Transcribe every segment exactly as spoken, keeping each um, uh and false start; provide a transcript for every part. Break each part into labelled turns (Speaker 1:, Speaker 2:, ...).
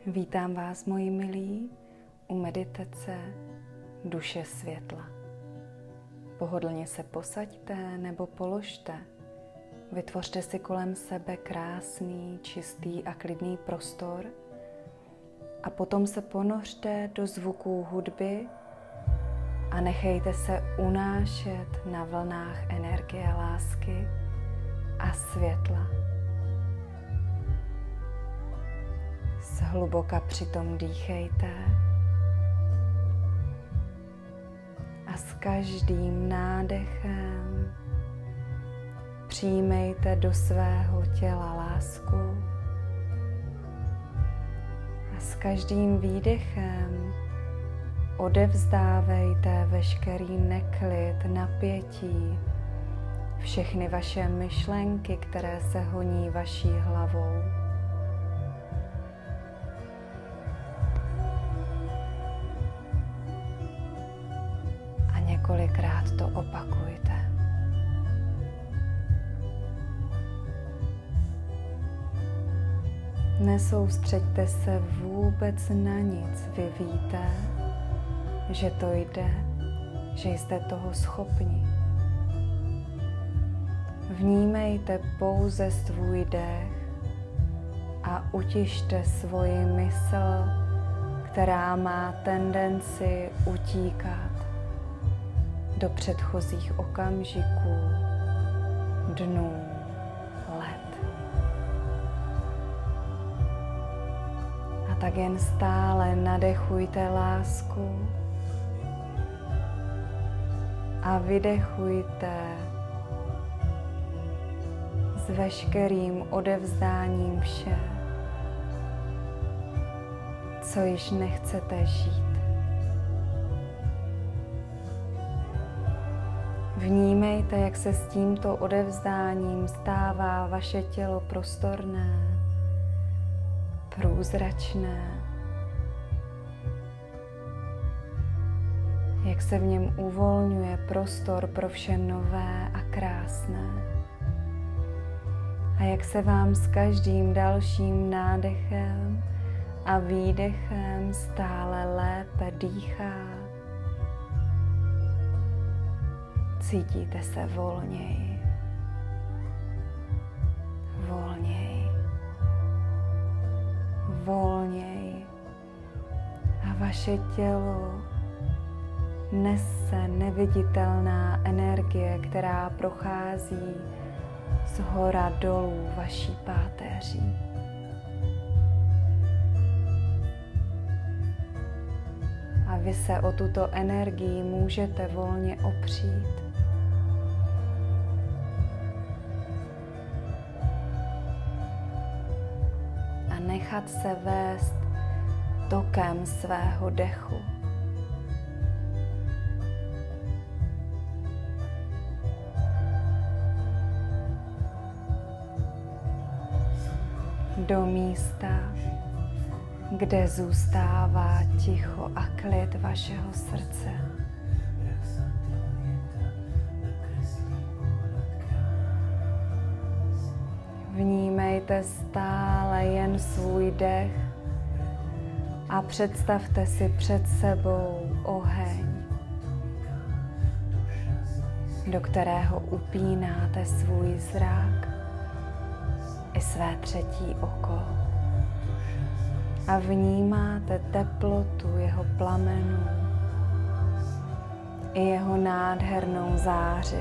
Speaker 1: Vítám vás, moji milí, u meditace Duše světla. Pohodlně se posaďte nebo položte. Vytvořte si kolem sebe krásný, čistý a klidný prostor a potom se ponořte do zvuků hudby a nechejte se unášet na vlnách energie lásky a světla. Zhluboka přitom dýchejte a s každým nádechem přijmejte do svého těla lásku a s každým výdechem odevzdávejte veškerý neklid, napětí, všechny vaše myšlenky, které se honí vaší hlavou. A několikrát to opakujte. Nesoustřeďte se vůbec na nic, vy víte, že to jde, že jste toho schopni. Vnímejte pouze svůj dech a utište svoji mysl, která má tendenci utíkat do předchozích okamžiků, dnů, let. A tak jen stále nadechujte lásku a vydechujte s veškerým odevzdáním vše, co již nechcete žít. Vnímejte, jak se s tímto odevzdáním stává vaše tělo prostorné, průzračné, jak se v něm uvolňuje prostor pro vše nové a krásné a jak se vám s každým dalším nádechem a výdechem stále lépe dýchá. Cítíte se volněji, volněji, volněji a vaše tělo nese neviditelná energie, která prochází z hora dolů vaší páteří. A vy se o tuto energii můžete volně opřít. A nechat se vést tokem svého dechu. Do místa, kde zůstává ticho a klid vašeho srdce. Vnímejte stále jen svůj dech a představte si před sebou oheň, do kterého upínáte svůj zrak i své třetí oko a vnímáte teplotu jeho plamenů i jeho nádhernou záři.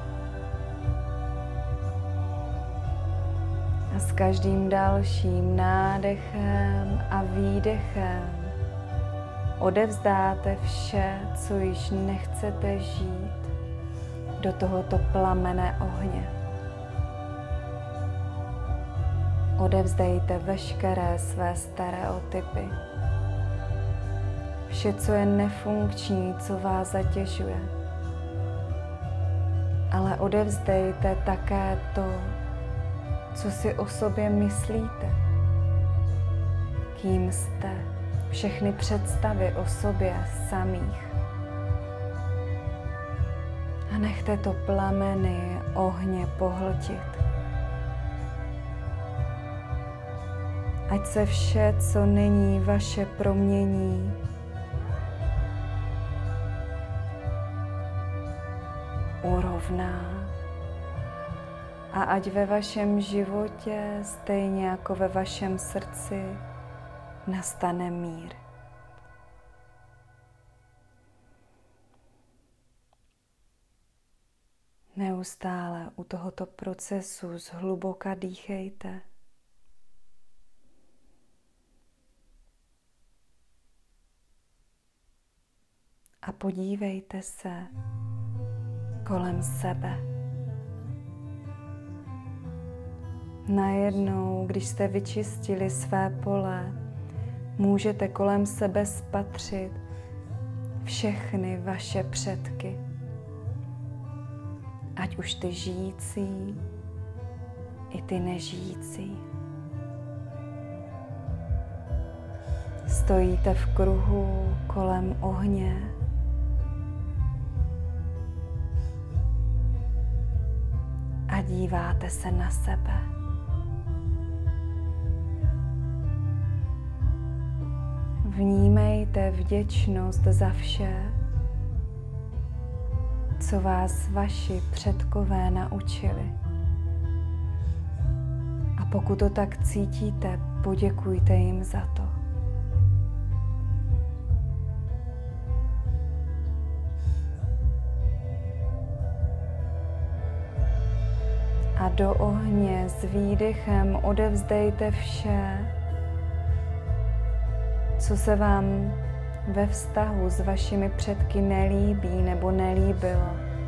Speaker 1: A s každým dalším nádechem a výdechem odevzdáte vše, co již nechcete žít, do tohoto plamene ohně. Odevzdejte veškeré své stereotypy, vše, co je nefunkční, co vás zatěžuje. Ale odevzdejte také to, co si o sobě myslíte, kým jste, všechny představy o sobě samých. A nechte to plameny ohně pohltit. Ať se vše, co není vaše, promění. Urovná. A ať ve vašem životě, stejně jako ve vašem srdci, nastane mír. Neustále u tohoto procesu zhluboka dýchejte. A podívejte se kolem sebe. Najednou, když jste vyčistili své pole, můžete kolem sebe spatřit všechny vaše předky. Ať už ty žijící, i ty nežijící. Stojíte v kruhu kolem ohně. A díváte se na sebe. Vnímejte vděčnost za vše, co vás vaši předkové naučili. A pokud to tak cítíte, poděkujte jim za to. A do ohně s výdechem odevzdejte vše, co se vám ve vztahu s vašimi předky nelíbí nebo nelíbilo,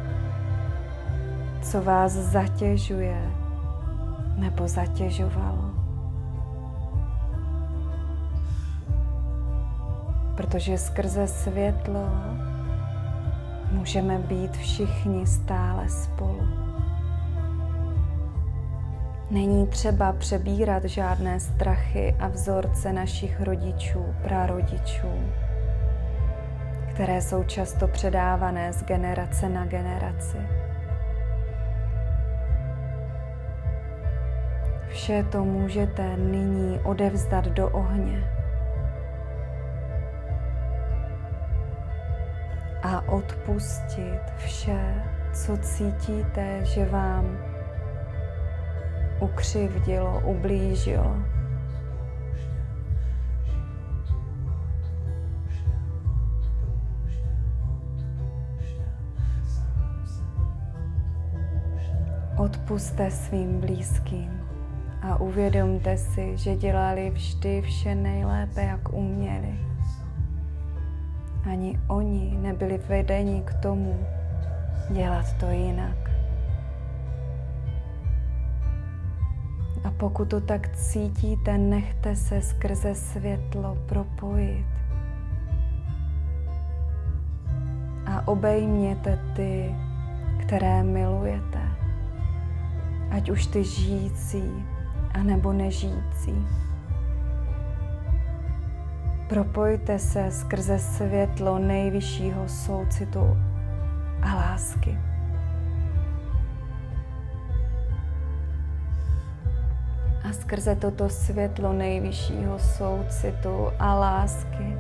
Speaker 1: co vás zatěžuje nebo zatěžovalo. Protože skrze světlo můžeme být všichni stále spolu. Není třeba přebírat žádné strachy a vzorce našich rodičů, prarodičů, které jsou často předávané z generace na generaci. Vše to můžete nyní odevzdat do ohně a odpustit vše, co cítíte, že vám ukřivdilo, ublížilo. Odpusťte svým blízkým a uvědomte si, že dělali vždy vše nejlépe, jak uměli. Ani oni nebyli vedeni k tomu dělat to jinak. A pokud to tak cítíte, nechte se skrze světlo propojit. A obejměte ty, které milujete. Ať už ty žijící, anebo nežijící. Propojte se skrze světlo nejvyššího soucitu a lásky. A skrze toto světlo nejvyššího soucitu a lásky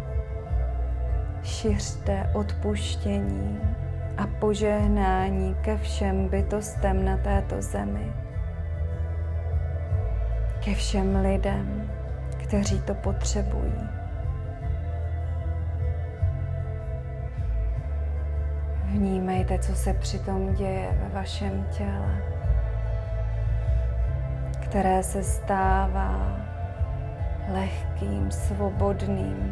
Speaker 1: šiřte odpuštění a požehnání ke všem bytostem na této zemi. Ke všem lidem, kteří to potřebují. Vnímejte, co se přitom děje ve vašem těle, které se stává lehkým, svobodným,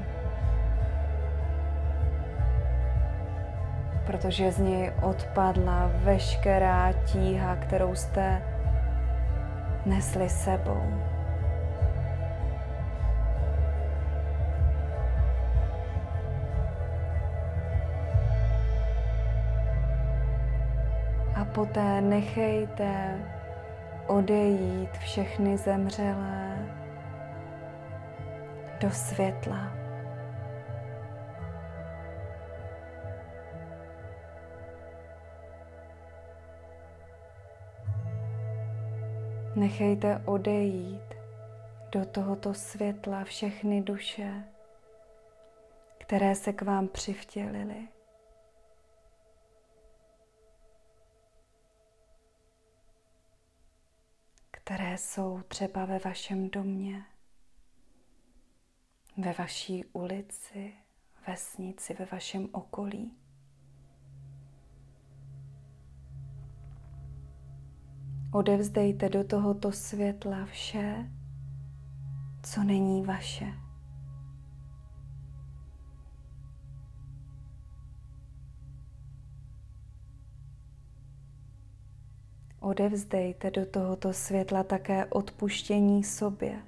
Speaker 1: protože z něj odpadla veškerá tíha, kterou jste nesli sebou. A poté nechejte odejít všechny zemřelé do světla. Nechejte odejít do tohoto světla všechny duše, které se k vám přivtělily. Které jsou třeba ve vašem domě, ve vaší ulici, vesnici, ve vašem okolí. Odevzdejte do tohoto světla vše, co není vaše. Odevzdejte do tohoto světla také odpuštění sobě,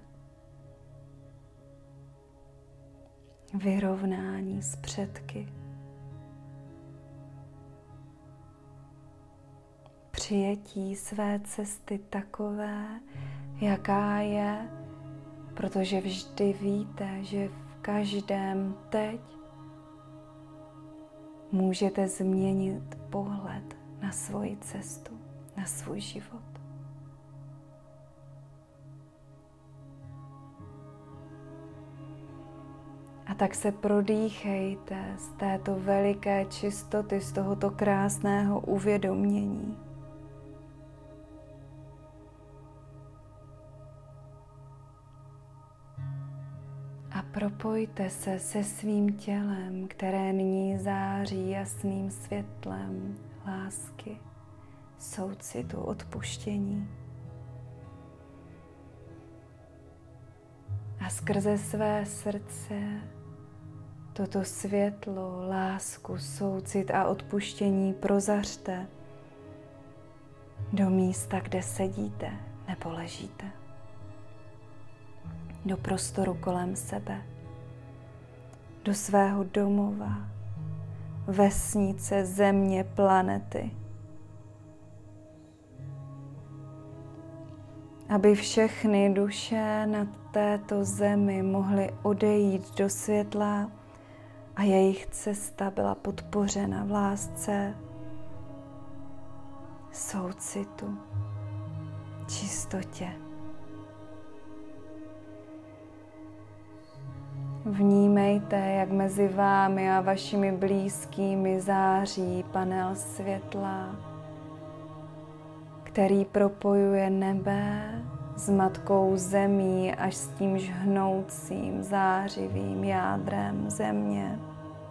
Speaker 1: vyrovnání s předky, přijetí své cesty takové, jaká je, protože vždy víte, že v každém teď můžete změnit pohled na svoji cestu, na svůj život. A tak se prodýchejte z této veliké čistoty, z tohoto krásného uvědomění. A propojte se se svým tělem, které nyní září jasným světlem lásky, soucitu, odpuštění. A skrze své srdce toto světlo, lásku, soucit a odpuštění prozařte do místa, kde sedíte nebo ležíte. Do prostoru kolem sebe, do svého domova, vesnice, země, planety. Aby všechny duše na této zemi mohly odejít do světla a jejich cesta byla podpořena v lásce, soucitu, čistotě. Vnímejte, jak mezi vámi a vašimi blízkými září panel světla, který propojuje nebe s matkou zemí až s tím žhnoucím, zářivým jádrem země.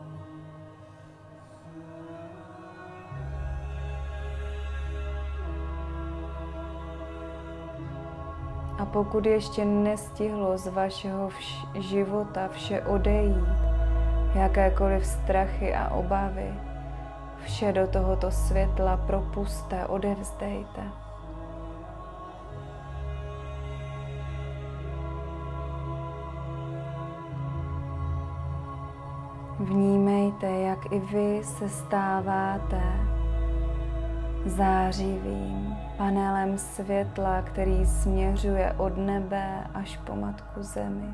Speaker 1: A pokud ještě nestihlo z vašeho vš- života vše odejít, jakékoliv strachy a obavy, vše do tohoto světla propuste, odevzdejte. Vnímejte, jak i vy se stáváte zářivým panelem světla, který směřuje od nebe až po matku zemi.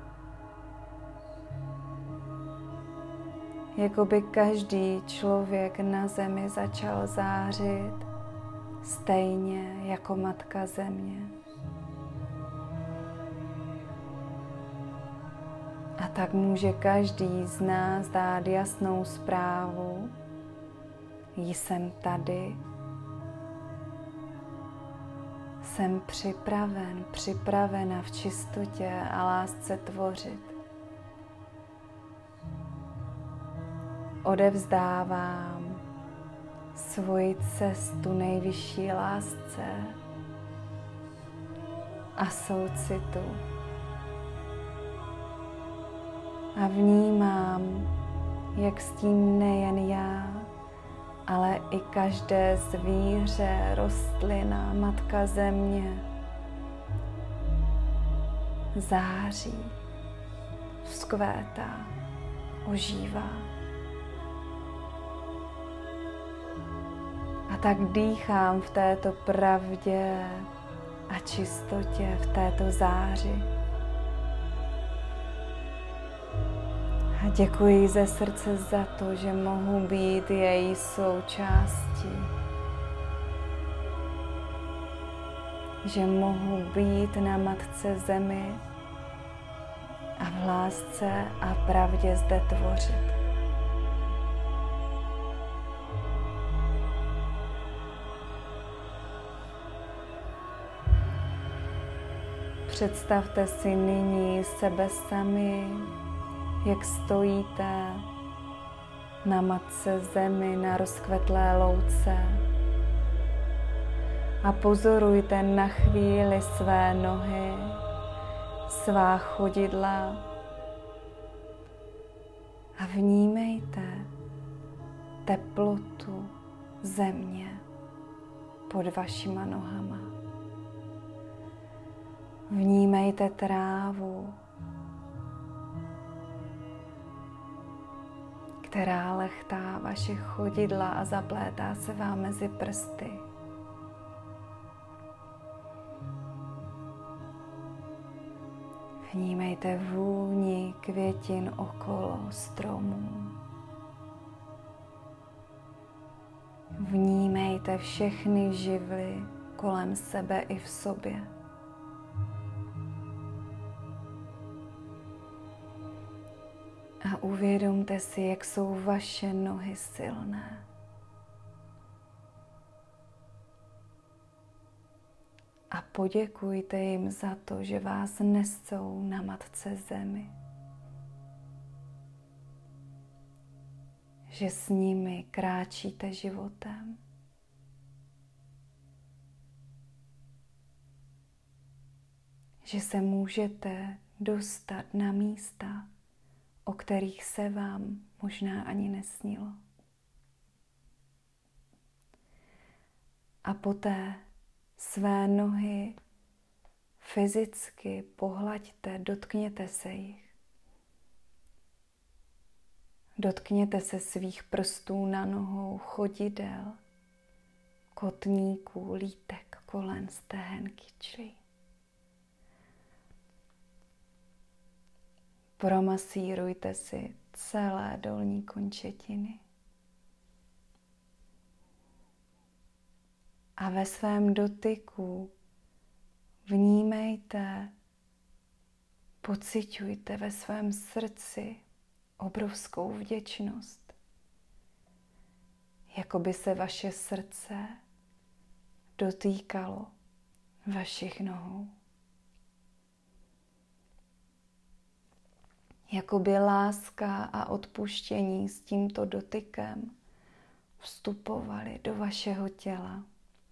Speaker 1: Jako by každý člověk na zemi začal zářit stejně jako matka země. A tak může každý z nás dát jasnou zprávu: jsem tady, jsem připraven, připravena v čistotě a lásce tvořit. Odevzdávám svoji cestu nejvyšší lásce a soucitu. A vnímám, jak s tím nejen já, ale i každé zvíře, rostlina, matka země září, vzkvétá, ožívá. A tak dýchám v této pravdě a čistotě, v této záři. A děkuji ze srdce za to, že mohu být její součástí. že mohu být na Matce Zemi a v lásce a pravdě zde tvořit. Představte si nyní sebe sami, jak stojíte na Matce Zemi na rozkvetlé louce a pozorujte na chvíli své nohy, svá chodidla a vnímejte teplotu země pod vašima nohama. Vnímejte trávu, která lechtá vaše chodidla a zaplétá se vám mezi prsty. Vnímejte vůni květin okolo stromů. Vnímejte všechny živly kolem sebe i v sobě. A uvědomte si, jak jsou vaše nohy silné. A poděkujte jim za to, že vás nesou na Matce Zemi. Že s nimi kráčíte životem. Že se můžete dostat na místa, o kterých se vám možná ani nesnilo. A poté své nohy fyzicky pohlaďte, dotkněte se jich. Dotkněte se svých prstů na nohou, chodidel, kotníků, lítek, kolen, stehen, kyčlí. Promasírujte si celé dolní končetiny. A ve svém dotyku vnímejte, pociťujte ve svém srdci obrovskou vděčnost. Jako by se vaše srdce dotýkalo vašich nohou. Jakoby láska a odpuštění s tímto dotykem vstupovaly do vašeho těla.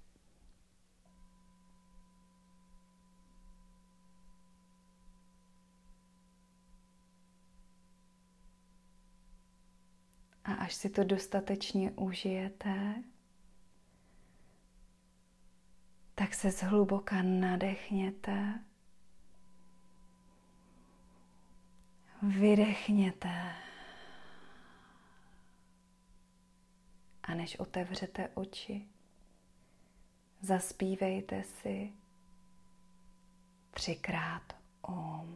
Speaker 1: A až si to dostatečně užijete, tak se zhluboka nadechněte, vydechněte a než otevřete oči, zaspívejte si třikrát Om.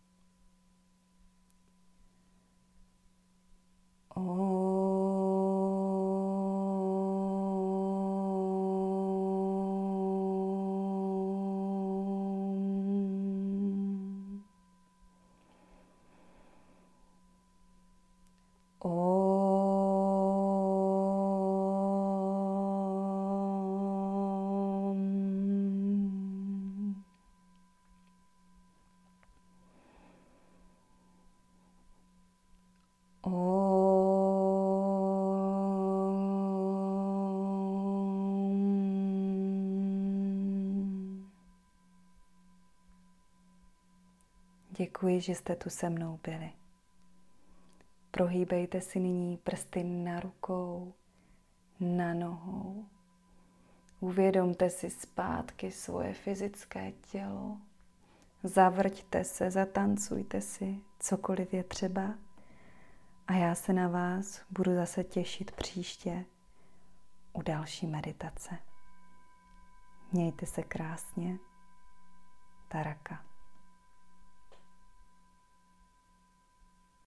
Speaker 1: Děkuji, že jste tu se mnou byli. Prohýbejte si nyní prsty na rukou, na nohou. Uvědomte si zpátky svoje fyzické tělo. Zavrťte se, zatancujte si, cokoliv je třeba. A já se na vás budu zase těšit příště u další meditace. Mějte se krásně. Taraka.